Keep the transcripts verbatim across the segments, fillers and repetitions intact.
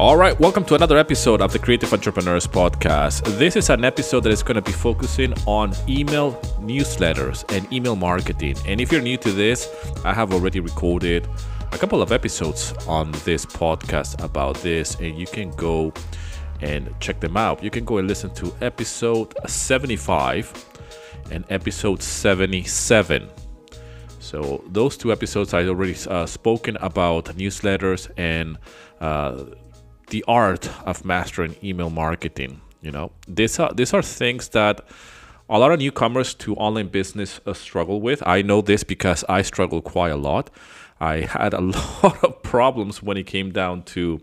All right, welcome to another episode of the Creative Entrepreneurs Podcast. This is an episode that is going to be focusing on email newsletters and email marketing. And if you're new to this, I have already recorded a couple of episodes on this podcast about this, and you can go and check them out. You can go and listen to episode seventy-five and episode seventy-seven. So those two episodes I already uh, spoken about newsletters and uh, the art of mastering email marketing. You know, these are these are things that a lot of newcomers to online business uh, struggle with. I know this because I struggle quite a lot. I had a lot of problems when it came down to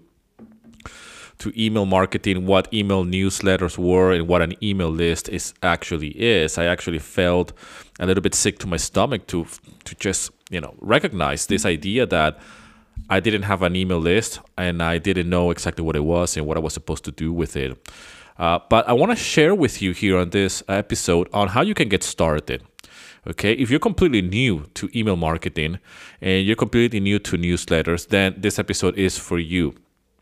to email marketing, what email newsletters were and what an email list is actually is. I actually felt a little bit sick to my stomach to to just, you know, recognize this idea that I didn't have an email list and I didn't know exactly what it was and what I was supposed to do with it. Uh, but I want to share with you here on this episode on how you can get started. Okay, if you're completely new to email marketing and you're completely new to newsletters, then this episode is for you.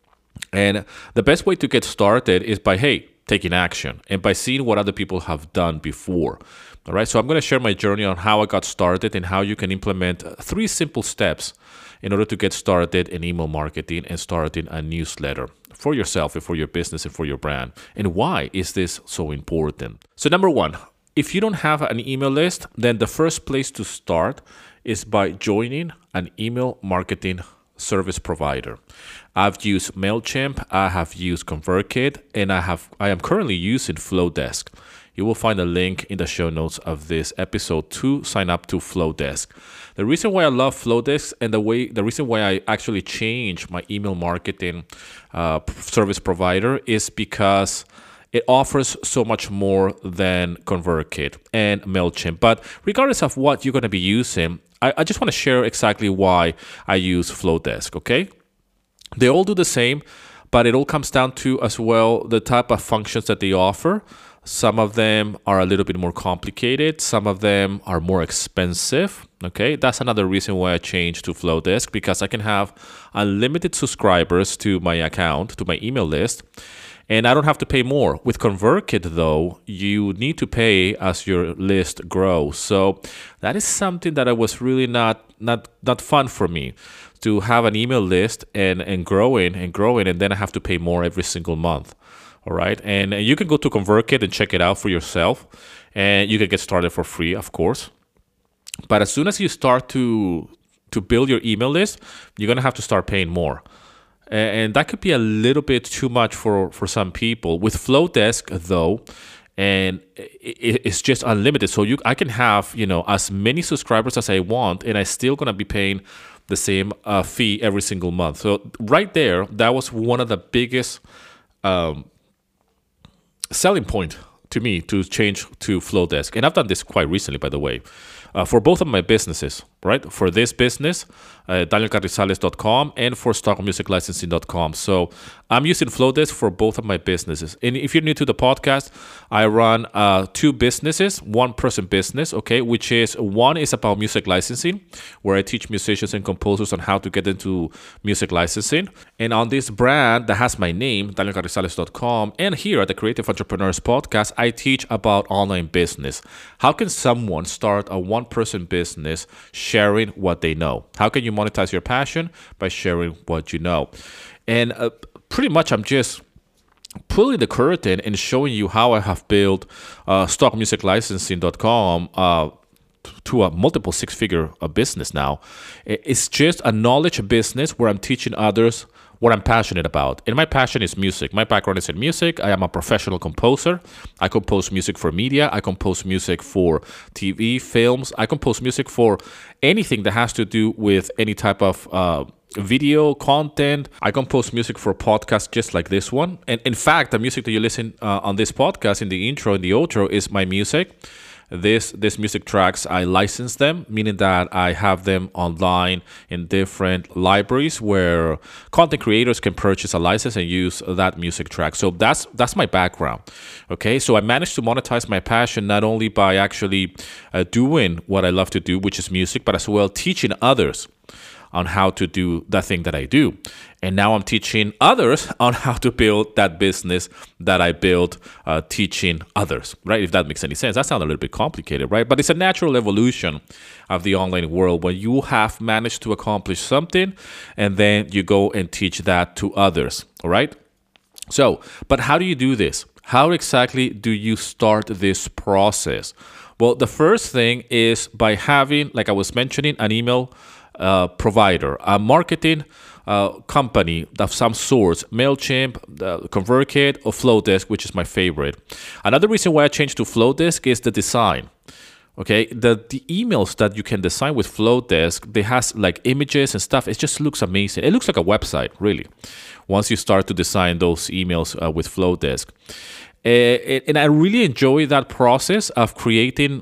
And the best way to get started is by, hey, taking action and by seeing what other people have done before. All right, so I'm going to share my journey on how I got started and how you can implement three simple steps in order to get started in email marketing and starting a newsletter for yourself and for your business and for your brand. And why is this so important? So number one, if you don't have an email list, then the first place to start is by joining an email marketing service provider. I've used MailChimp, I have used ConvertKit, and I have I am currently using Flowdesk. You will find a link in the show notes of this episode to sign up to Flowdesk. The reason why I love Flowdesk and the way the reason why I actually changed my email marketing uh, service provider is because it offers so much more than ConvertKit and MailChimp. But regardless of what you're going to be using, I, I just want to share exactly why I use Flowdesk, okay? They all do the same, but it all comes down to as well the type of functions that they offer. Some of them are a little bit more complicated. Some of them are more expensive. Okay, that's another reason why I changed to Flowdesk, because I can have unlimited subscribers to my account, to my email list, and I don't have to pay more. With ConvertKit, though, you need to pay as your list grows. So that is something that I was really not not not fun for me, to have an email list and and growing and growing, and then I have to pay more every single month. All right, and you can go to ConvertKit and check it out for yourself, and you can get started for free, of course. But as soon as you start to to build your email list, you're gonna have to start paying more, and that could be a little bit too much for for some people. With Flowdesk, though, and it's just unlimited, so you I can have, you know, as many subscribers as I want, and I'm still gonna be paying the same uh, fee every single month. So right there, that was one of the biggest Um, selling point to me to change to Flowdesk. And I've done this quite recently, by the way, uh, for both of my businesses, right? For this business, uh, daniel carrizales dot com, and for stock music licensing dot com. So I'm using Flowdesk for both of my businesses. And if you're new to the podcast, I run uh, two businesses, one person business, okay, which is one is about music licensing, where I teach musicians and composers on how to get into music licensing. And on this brand that has my name, daniel carrizales dot com, and here at the Creative Entrepreneurs Podcast, I teach about online business. How can someone start a one-person business sharing what they know? How can you monetize your passion? By sharing what you know. And uh, pretty much I'm just pulling the curtain and showing you how I have built uh, stock music licensing dot com uh, to a multiple six-figure uh, business now. It's just a knowledge business where I'm teaching others what I'm passionate about. And my passion is music. My background is in music. I am a professional composer. I compose music for media. I compose music for T V, films. I compose music for anything that has to do with any type of uh, video content. I compose music for podcasts just like this one. And in fact, the music that you listen uh, on this podcast, in the intro and the outro, is my music. This this music tracks, I license them, meaning that I have them online in different libraries where content creators can purchase a license and use that music track. So that's that's my background. Okay, so I managed to monetize my passion not only by actually uh, doing what I love to do, which is music, but as well teaching others on how to do the thing that I do. And now I'm teaching others on how to build that business that I built, uh, teaching others, right? If that makes any sense. That sounds a little bit complicated, right? But it's a natural evolution of the online world when you have managed to accomplish something and then you go and teach that to others, all right? So, but how do you do this? How exactly do you start this process? Well, the first thing is by having, like I was mentioning, an email uh, provider, a marketing uh, company of some sort, MailChimp, uh, ConvertKit, or Flowdesk, which is my favorite. Another reason why I changed to Flowdesk is the design. Okay, the, the emails that you can design with Flowdesk, they has like images and stuff. It just looks amazing. It looks like a website, really, once you start to design those emails uh, with Flowdesk. Uh, and I really enjoy that process of creating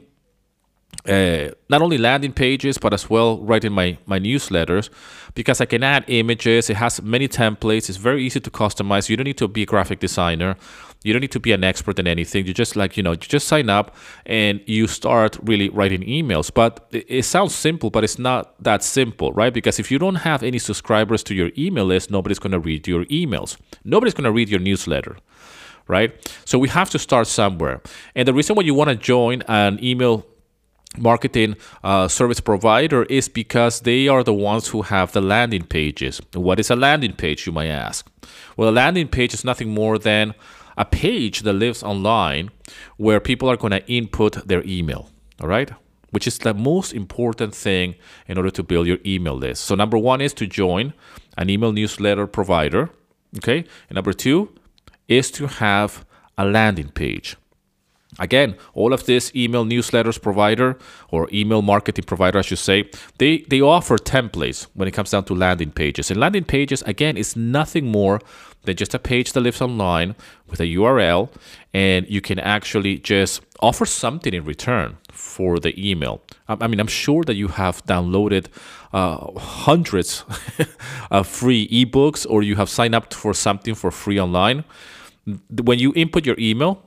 uh, not only landing pages, but as well writing my, my newsletters, because I can add images. It has many templates. It's very easy to customize. You don't need to be a graphic designer. You don't need to be an expert in anything. You just like, you know, you just sign up and you start really writing emails. But it, it sounds simple, but it's not that simple, right? Because if you don't have any subscribers to your email list, nobody's going to read your emails. Nobody's going to read your newsletter, right? So we have to start somewhere. And the reason why you want to join an email marketing uh, service provider is because they are the ones who have the landing pages. What is a landing page, you might ask? Well, a landing page is nothing more than a page that lives online where people are going to input their email, all right? Which is the most important thing in order to build your email list. So number one is to join an email newsletter provider, okay? And number two is to have a landing page. Again, all of this email newsletters provider or email marketing provider, I should say, they, they offer templates when it comes down to landing pages. And landing pages, again, is nothing more than just a page that lives online with a U R L, and you can actually just offer something in return for the email. I mean, I'm sure that you have downloaded uh, hundreds of free ebooks, or you have signed up for something for free online. When you input your email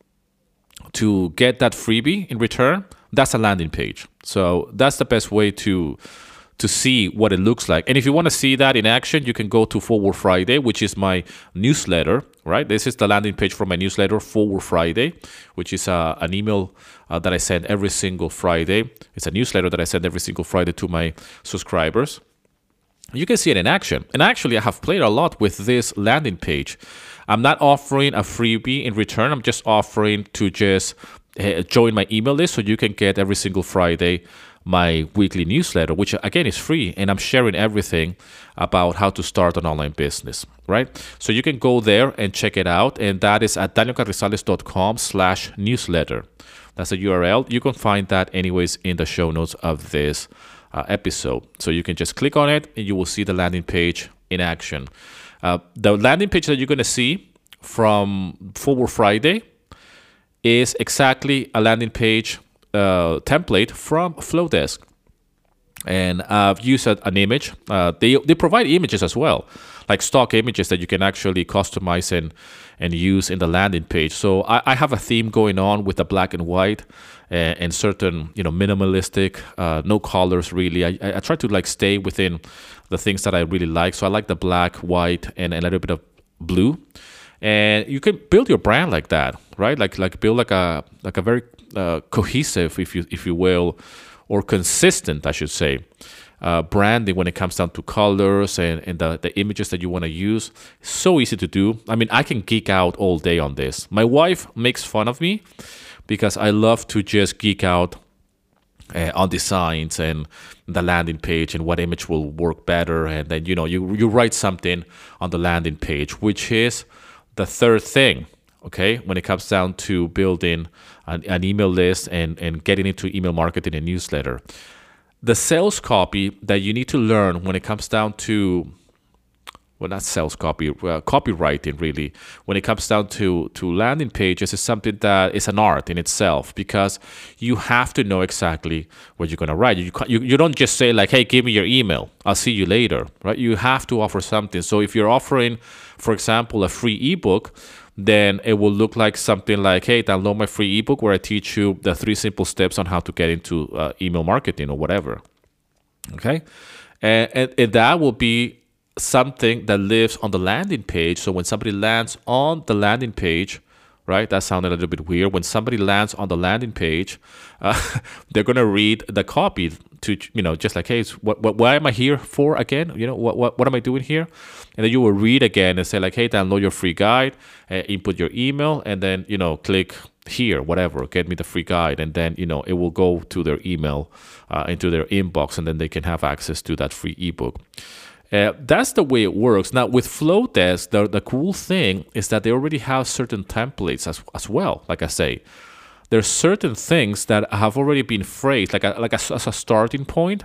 to get that freebie in return, that's a landing page. So that's the best way to to see what it looks like. And if you want to see that in action, you can go to Forward Friday, which is my newsletter, right? This is the landing page for my newsletter, Forward Friday, which is uh, an email uh, that I send every single Friday. It's a newsletter that I send every single Friday to my subscribers. You can see it in action. And actually, I have played a lot with this landing page. I'm not offering a freebie in return. I'm just offering to just uh, join my email list so you can get every single Friday my weekly newsletter, which again is free, and I'm sharing everything about how to start an online business, right? So you can go there and check it out, and that is at danielcarrizales.com slash newsletter. That's a U R L. You can find that anyways in the show notes of this uh, episode. So you can just click on it, and you will see the landing page in action. Uh, the landing page that you're going to see from Forward Friday is exactly a landing page Uh, template from Flowdesk, and I've used a, an image. Uh, they they provide images as well, like stock images that you can actually customize and and use in the landing page. So I, I have a theme going on with the black and white and, and certain, you know, minimalistic, uh, no colors really. I, I try to like stay within the things that I really like. So I like the black, white, and, and a little bit of blue. And you can build your brand like that, right? Like like build like a like a very uh, cohesive, if you if you will, or consistent, I should say, uh, branding when it comes down to colors and, and the, the images that you want to use. It's so easy to do. I mean, I can geek out all day on this. My wife makes fun of me because I love to just geek out Uh, on designs and the landing page and what image will work better, and then you know you you write something on the landing page, which is the third thing, okay, when it comes down to building an, an email list and and getting into email marketing and newsletter. The sales copy that you need to learn when it comes down to, well, not sales copy, uh, copywriting really, when it comes down to, to landing pages is something that is an art in itself, because you have to know exactly what you're going to write. You, you, you don't just say like, hey, give me your email, I'll see you later, right? You have to offer something. So if you're offering, for example, a free ebook, then it will look like something like, hey, download my free ebook where I teach you the three simple steps on how to get into uh, email marketing or whatever, okay? And, and, and that will be something that lives on the landing page. So when somebody lands on the landing page, right? That sounded a little bit weird. When somebody lands on the landing page, uh, they're gonna read the copy to, you know, just like, hey, what, what, why am I here for again? You know, what, what, what am I doing here? And then you will read again and say like, hey, download your free guide, uh, input your email, and then, you know, click here, whatever, get me the free guide, and then, you know, it will go to their email, uh, into their inbox, and then they can have access to that free ebook. Uh, that's the way it works. Now, with Flowdesk, the, the cool thing is that they already have certain templates as, as well. Like I say, there's certain things that have already been phrased like a, like a, as a starting point.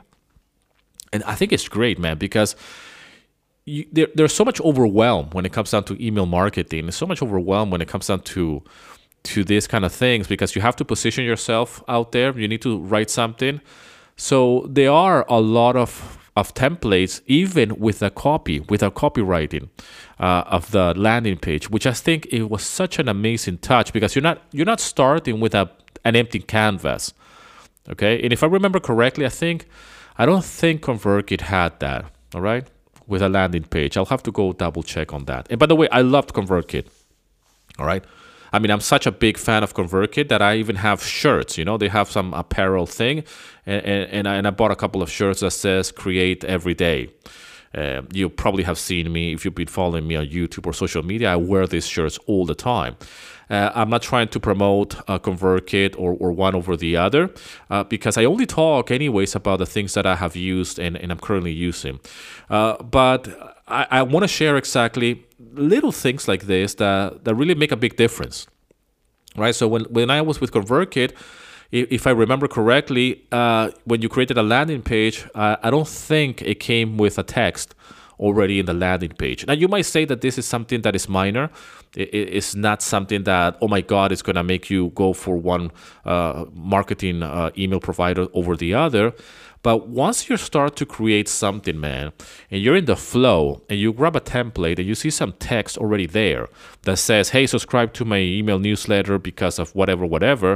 And I think it's great, man, because you, there, there's so much overwhelm when it comes down to email marketing. There's so much overwhelm when it comes down to to these kind of things, because you have to position yourself out there. You need to write something. So there are a lot of of templates, even with a copy, with a copywriting uh, of the landing page, which I think it was such an amazing touch, because you're not you're not starting with a an empty canvas, okay? And if I remember correctly, I think I don't think ConvertKit had that, all right, with a landing page. I'll have to go double check on that. And by the way, I loved ConvertKit, all right? I mean, I'm such a big fan of ConvertKit that I even have shirts. You know, they have some apparel thing, and and, and, I, and I bought a couple of shirts that says "Create Every Day." Uh, you probably have seen me if you've been following me on YouTube or social media. I wear these shirts all the time. Uh, I'm not trying to promote uh, ConvertKit or, or one over the other, uh, because I only talk anyways about the things that I have used and, and I'm currently using. Uh, but I, I want to share exactly little things like this that, that really make a big difference, right? So when, when I was with ConvertKit, if, if I remember correctly, uh, when you created a landing page, uh, I don't think it came with a text already in the landing page. Now, you might say that this is something that is minor. It, it's not something that, oh my God, it's going to make you go for one uh, marketing uh, email provider over the other. But once you start to create something, man, and you're in the flow, and you grab a template and you see some text already there that says, hey, subscribe to my email newsletter because of whatever, whatever,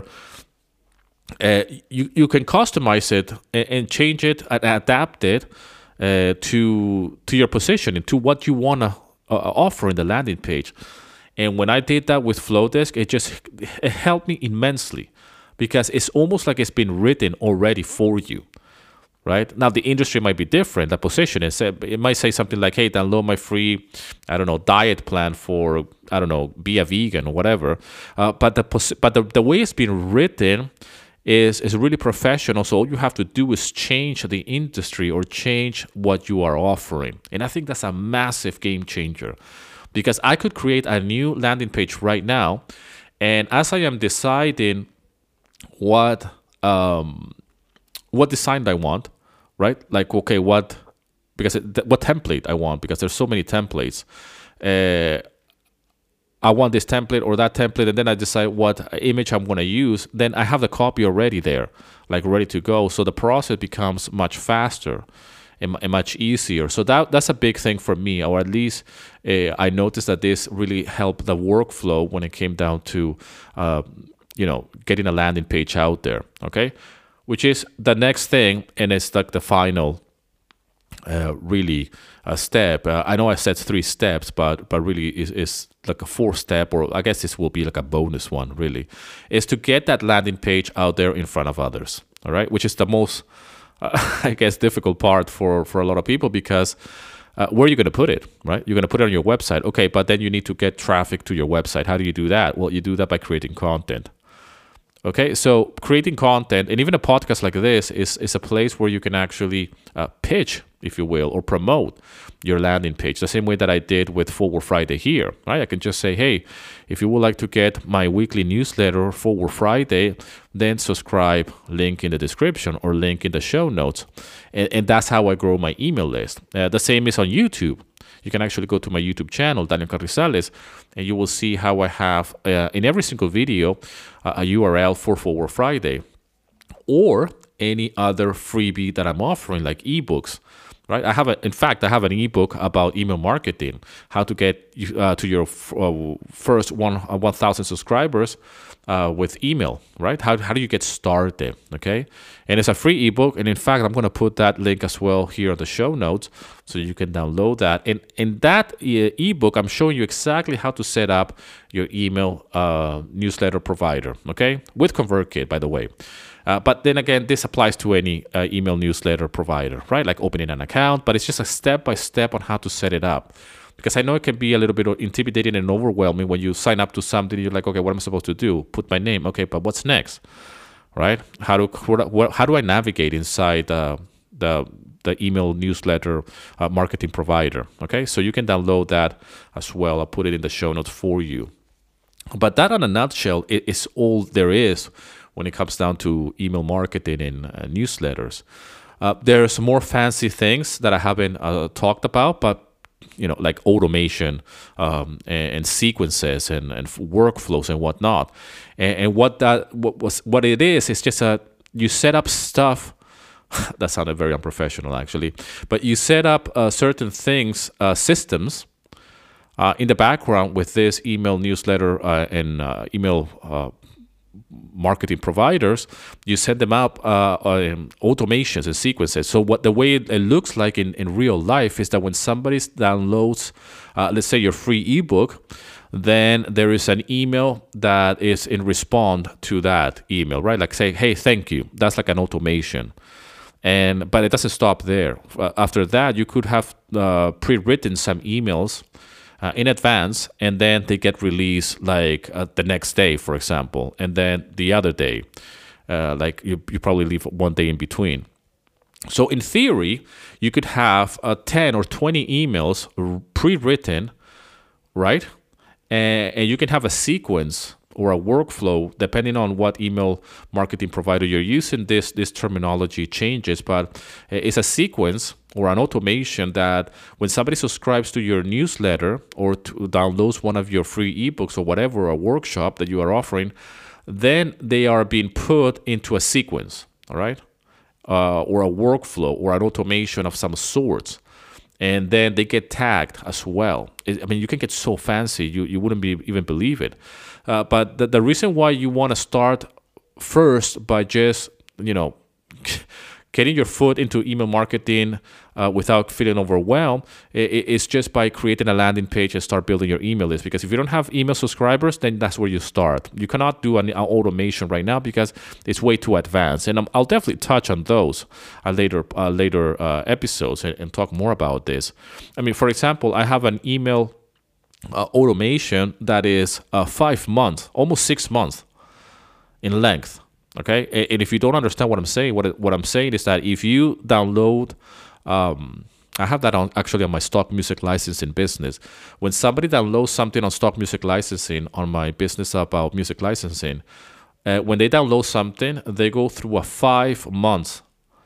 uh, you, you can customize it and, and change it and adapt it uh, to, to your position and to what you want to uh, offer in the landing page. And when I did that with Flowdesk, it just it helped me immensely, because it's almost like it's been written already for you. Right? Now, the industry might be different. The position is, it might say something like, hey, download my free, I don't know, diet plan for, I don't know, be a vegan or whatever. Uh, but the but the, the way it's been written is, is really professional. So all you have to do is change the industry or change what you are offering. And I think that's a massive game changer, because I could create a new landing page right now. And as I am deciding what, um, what design I want, right? Like, okay, what, because it, what template I want, because there's so many templates. Uh, I want this template or that template, and then I decide what image I'm going to use. Then I have the copy already there, like ready to go. So the process becomes much faster and, and much easier. So that that's a big thing for me, or at least uh, I noticed that this really helped the workflow when it came down to, uh, you know, getting a landing page out there. Okay. Which is the next thing, and it's like the final, uh, really, uh, step. Uh, I know I said three steps, but but really is is like a fourth step, or I guess this will be like a bonus one. Really, is to get that landing page out there in front of others. All right, which is the most, uh, I guess, difficult part for for a lot of people, because uh, where are you going to put it? Right, you're going to put it on your website. Okay, but then you need to get traffic to your website. How do you do that? Well, you do that by creating content. Okay, so creating content, and even a podcast like this is, is a place where you can actually uh, pitch, if you will, or promote your landing page, the same way that I did with Forward Friday here, right? I can just say, hey, if you would like to get my weekly newsletter, Forward Friday, then subscribe, link in the description or link in the show notes. And, and that's how I grow my email list. Uh, the same is on YouTube. You can actually go to my YouTube channel, Daniel Carrizales, and you will see how I have, uh, in every single video, uh, a U R L for Forward Friday, or any other freebie that I'm offering, like ebooks. right? I have a, in fact, I have an ebook about email marketing, how to get uh, to your f- uh, first one uh, one thousand subscribers uh, with email, right? How how do you get started? Okay, and it's a free ebook, and in fact, I'm going to put that link as well here on the show notes, so you can download that. And in that e- ebook, I'm showing you exactly how to set up your email uh, newsletter provider. Okay, with ConvertKit, by the way. Uh, but then again, this applies to any uh, email newsletter provider, right? Like opening an account, but it's just a step-by-step on how to set it up. Because I know it can be a little bit intimidating and overwhelming when you sign up to something, you're like, okay, what am I supposed to do? Put my name. Okay, but what's next, right? How do what, how do I navigate inside uh, the the email newsletter uh, marketing provider? Okay, so you can download that as well. I'll put it in the show notes for you. But that, in a nutshell, is all there is when it comes down to email marketing and uh, newsletters. Uh, there's more fancy things that I haven't uh, talked about, but you know, like automation um, and, and sequences and, and workflows and whatnot. And, and what that what was what it is is just a you set up stuff. That sounded very unprofessional, actually, but you set up uh, certain things, uh, systems. Uh, in the background with this email newsletter uh, and uh, email uh, marketing providers, you set them up uh, um, automations and sequences. So what the way it, it looks like in, in real life is that when somebody downloads, uh, let's say your free ebook, then there is an email that is in response to that email, right? Like say, hey, thank you. That's like an automation. And but it doesn't stop there. Uh, after that, you could have uh, pre-written some emails Uh, in advance, and then they get released like uh, the next day, for example, and then the other day, uh, like you, you probably leave one day in between. So in theory, you could have uh, ten or twenty emails pre-written, right? And, and you can have a sequence or a workflow depending on what email marketing provider you're using. This this terminology changes, but it's a sequence or an automation that when somebody subscribes to your newsletter or to downloads one of your free ebooks or whatever, a workshop that you are offering, then they are being put into a sequence, all right, uh, or a workflow or an automation of some sorts. And then they get tagged as well. I mean, you can get so fancy, you, you wouldn't be, even believe it. Uh, but the, the reason why you want to start first by just, you know, getting your foot into email marketing uh, without feeling overwhelmed is just by creating a landing page and start building your email list. Because if you don't have email subscribers, then that's where you start. You cannot do an automation right now because it's way too advanced. And I'll definitely touch on those uh, later uh, later uh, episodes and, and talk more about this. I mean, for example, I have an email uh, automation that is uh, five months, almost six months in length. Okay, and if you don't understand what I'm saying, what what I'm saying is that if you download, um, I have that on actually on my stock music licensing business. When somebody downloads something on stock music licensing on my business about music licensing, uh, when they download something, they go through a five months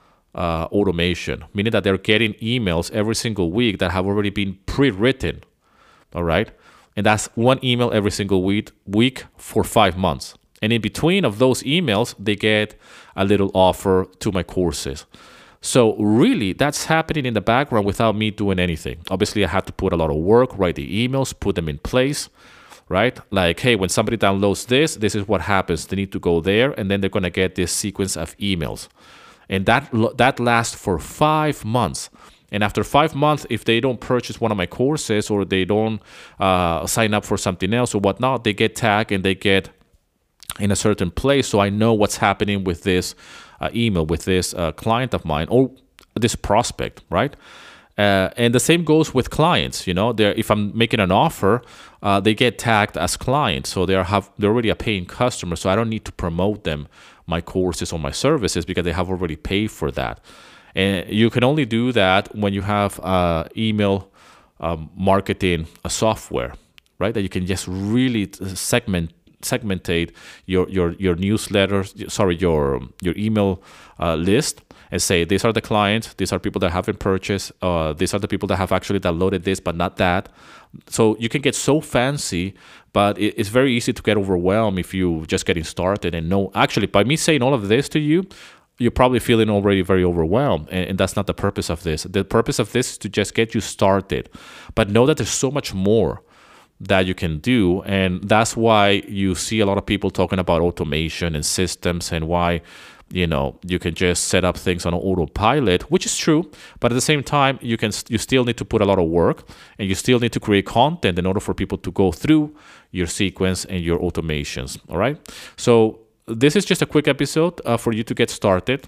uh, automation, meaning that they're getting emails every single week that have already been pre-written. All right, and that's one email every single week week for five months. And in between of those emails, they get a little offer to my courses. So really, that's happening in the background without me doing anything. Obviously, I have to put a lot of work, write the emails, put them in place, right? Like, hey, when somebody downloads this, this is what happens. They need to go there, and then they're going to get this sequence of emails. And that that lasts for five months. And after five months, if they don't purchase one of my courses or they don't uh, sign up for something else or whatnot, they get tagged and they get in a certain place, so I know what's happening with this uh, email, with this uh, client of mine or this prospect, right? Uh, and the same goes with clients. You know, they're, if I'm making an offer, uh, they get tagged as clients, so they are have they're already a paying customer. So I don't need to promote them my courses or my services because they have already paid for that. And you can only do that when you have uh, email um, marketing uh, software, right? That you can just really segment. segmentate your your your newsletter, sorry, your your email uh, list, and say these are the clients, these are people that haven't purchased, uh, these are the people that have actually downloaded this but not that. So you can get so fancy, but it, it's very easy to get overwhelmed if you just getting started and know. Actually, by me saying all of this to you, you're probably feeling already very overwhelmed, and, and that's not the purpose of this. The purpose of this is to just get you started, but know that there's so much more that you can do, and that's why you see a lot of people talking about automation and systems, and why you know you can just set up things on autopilot, which is true, but at the same time you can you still need to put a lot of work, and you still need to create content in order for people to go through your sequence and your automations. All right, so this is just a quick episode uh, for you to get started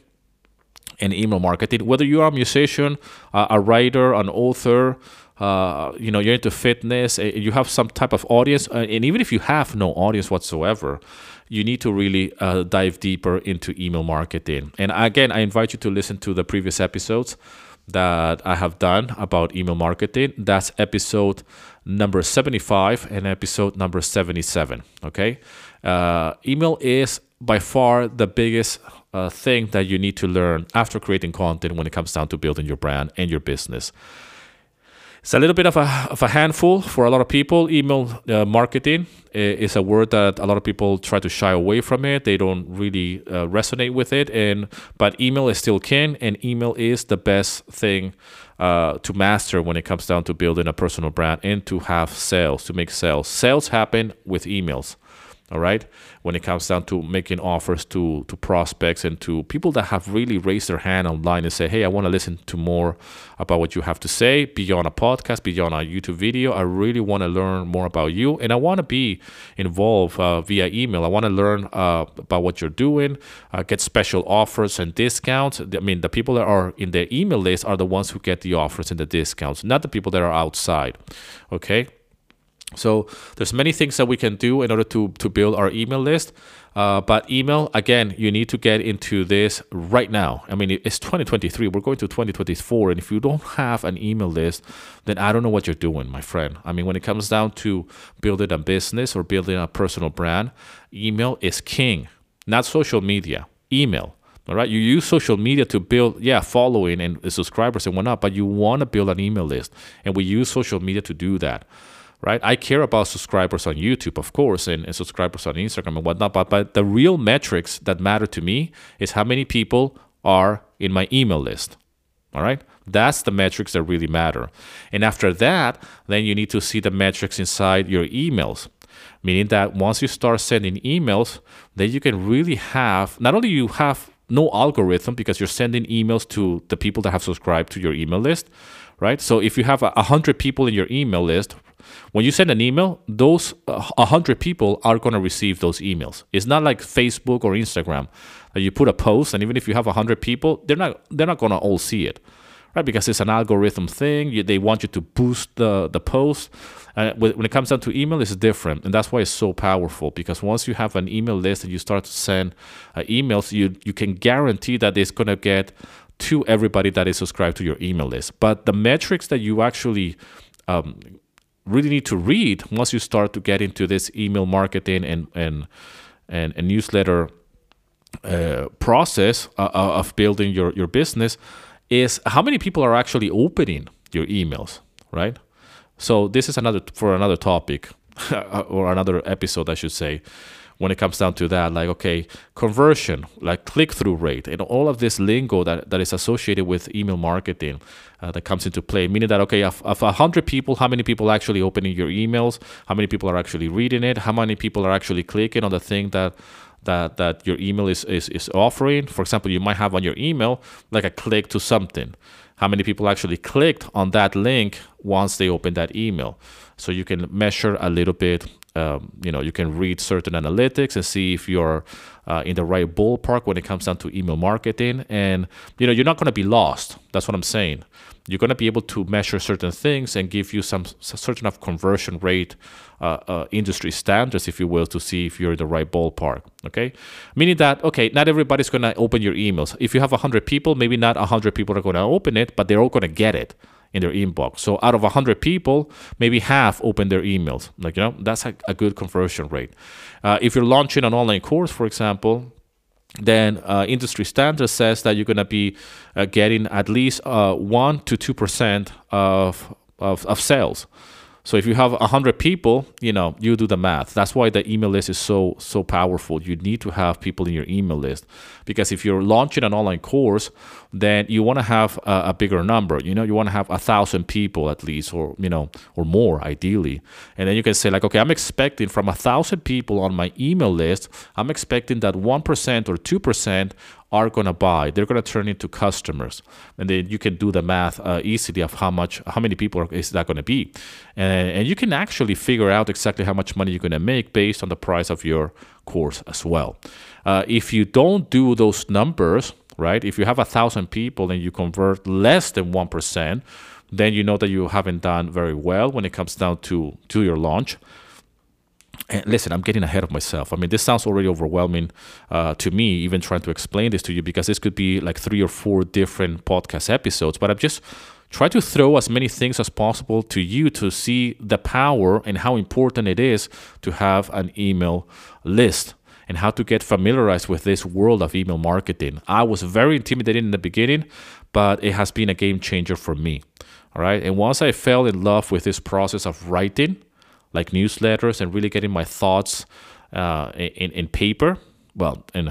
in email marketing. Whether you are a musician, uh, a writer, an author, uh, you know, you're into fitness, uh, you have some type of audience, uh, and even if you have no audience whatsoever, you need to really uh, dive deeper into email marketing. And again, I invite you to listen to the previous episodes that I have done about email marketing. That's episode number seventy-five and episode number seventy-seven. Okay, uh, email is by far the biggest uh, thing that you need to learn after creating content when it comes down to building your brand and your business. It's a little bit of a of a handful for a lot of people. Email uh, marketing is a word that a lot of people try to shy away from it. They don't really uh, resonate with it, and but email is still king, and email is the best thing uh, to master when it comes down to building a personal brand and to have sales, to make sales. Sales happen with emails. All right, when it comes down to making offers to to prospects and to people that have really raised their hand online and say, hey, I want to listen to more about what you have to say beyond a podcast, beyond a YouTube video. I really want to learn more about you, and I want to be involved uh, via email. I want to learn uh, about what you're doing, uh, get special offers and discounts. I mean, the people that are in the email list are the ones who get the offers and the discounts, not the people that are outside. Okay. So there's many things that we can do in order to, to build our email list. Uh, but email, again, you need to get into this right now. I mean, it's twenty twenty-three. We're going to twenty twenty-four. And if you don't have an email list, then I don't know what you're doing, my friend. I mean, when it comes down to building a business or building a personal brand, email is king, not social media, email. All right, you use social media to build, yeah, following and subscribers and whatnot, but you want to build an email list. And we use social media to do that. Right, I care about subscribers on YouTube, of course, and, and subscribers on Instagram and whatnot. But, but the real metrics that matter to me is how many people are in my email list. All right, that's the metrics that really matter. And after that, then you need to see the metrics inside your emails. Meaning that once you start sending emails, then you can really have, not only you have no algorithm because you're sending emails to the people that have subscribed to your email list, right? So if you have a hundred people in your email list, when you send an email, those one hundred people are going to receive those emails. It's not like Facebook or Instagram. You put a post, and even if you have one hundred people, they're not they're not going to all see it, right? Because it's an algorithm thing. You, they want you to boost the, the post. Uh, when it comes down to email, it's different. And that's why it's so powerful, because once you have an email list and you start to send uh, emails, you, you can guarantee that it's going to get to everybody that is subscribed to your email list. But the metrics that you actually um, really need to read once you start to get into this email marketing and and and, and newsletter uh, process uh, of building your, your business is how many people are actually opening your emails, right? So this is another for another topic or another episode, I should say, when it comes down to that, like, okay, conversion, like click-through rate, and all of this lingo that, that is associated with email marketing uh, that comes into play, meaning that, okay, of, of one hundred people, how many people are actually opening your emails? How many people are actually reading it? How many people are actually clicking on the thing that that that your email is, is, is offering? For example, you might have on your email like a click to something. How many people actually clicked on that link once they opened that email? So you can measure a little bit. Um, you know, you can read certain analytics and see if you're uh, in the right ballpark when it comes down to email marketing. And, you know, you're not going to be lost. That's what I'm saying. You're going to be able to measure certain things and give you some certain of conversion rate, uh, uh, industry standards, if you will, to see if you're in the right ballpark. Okay. Meaning that, okay, not everybody's going to open your emails. If you have one hundred people, maybe not one hundred people are going to open it, but they're all going to get it in their inbox. So out of one hundred people, maybe half open their emails. Like, you know, that's a, a good conversion rate. Uh, if you're launching an online course, for example, then uh, industry standard says that you're going to be uh, getting at least uh, one to two percent of, of of sales. So if you have one hundred people, you know, you do the math. That's why the email list is so so powerful. You need to have people in your email list, because if you're launching an online course, then you want to have a, a bigger number. You know, you want to have a thousand people at least, or you know, or more ideally. And then you can say like, okay, I'm expecting from a thousand people on my email list, I'm expecting that one percent or two percent are going to buy. They're going to turn into customers. And then you can do the math uh, easily of how much, how many people are, is that going to be. And, and you can actually figure out exactly how much money you're going to make based on the price of your course as well. Uh, if you don't do those numbers, right, if you have a thousand people and you convert less than one percent, then you know that you haven't done very well when it comes down to, to your launch. And listen, I'm getting ahead of myself. I mean, this sounds already overwhelming uh, to me, even trying to explain this to you, because this could be like three or four different podcast episodes. But I'm just trying to throw as many things as possible to you to see the power and how important it is to have an email list and how to get familiarized with this world of email marketing. I was very intimidated in the beginning, but it has been a game changer for me. All right. And once I fell in love with this process of writing, like newsletters, and really getting my thoughts uh, in, in paper, well, in,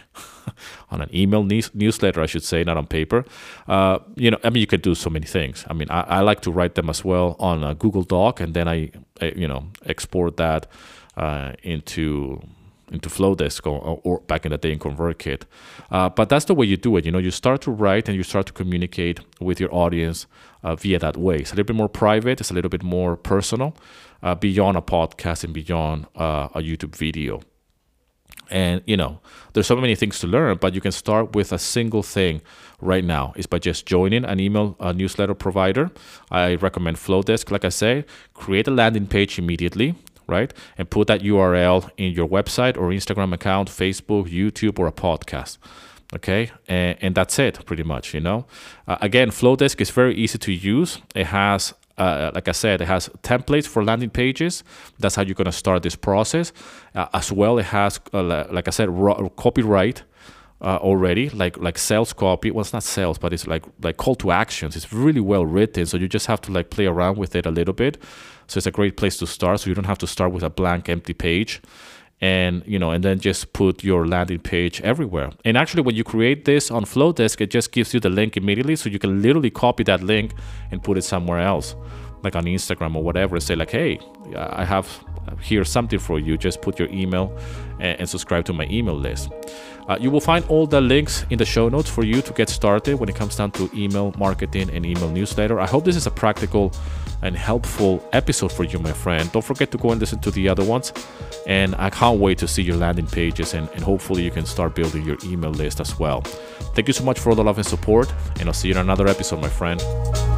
on an email news, newsletter, I should say, not on paper. Uh, you know, I mean, you could do so many things. I mean, I, I like to write them as well on a Google Doc, and then I, I you know, export that uh, into into Flowdesk or, or back in the day in ConvertKit. Uh, but that's the way you do it. You know, you start to write and you start to communicate with your audience uh, via that way. It's a little bit more private. It's a little bit more personal, uh, beyond a podcast and beyond uh, a YouTube video. And, you know, there's so many things to learn, but you can start with a single thing right now. Is by just joining an email uh, newsletter provider. I recommend Flowdesk, like I say. Create a landing page immediately, right? And put that U R L in your website or Instagram account, Facebook, YouTube, or a podcast. Okay, and, and that's it pretty much, you know. Uh, again, Flowdesk is very easy to use. It has, uh, like I said, it has templates for landing pages. That's how you're going to start this process. Uh, as well, it has, uh, like I said, raw, copyright uh, already, like like sales copy. Well, it's not sales, but it's like like call to actions. It's really well written, so you just have to like play around with it a little bit. So it's a great place to start. So you don't have to start with a blank, empty page. And, you know, and then just put your landing page everywhere. And actually, when you create this on Flowdesk, it just gives you the link immediately. So you can literally copy that link and put it somewhere else, like on Instagram or whatever, and say like, hey, I have here something for you. Just put your email and, and subscribe to my email list. Uh, you will find all the links in the show notes for you to get started when it comes down to email marketing and email newsletter. I hope this is a practical and helpful episode for you, my friend. Don't forget to go and listen to the other ones. And I can't wait to see your landing pages, and, and hopefully you can start building your email list as well. Thank you so much for all the love and support, and I'll see you in another episode, my friend.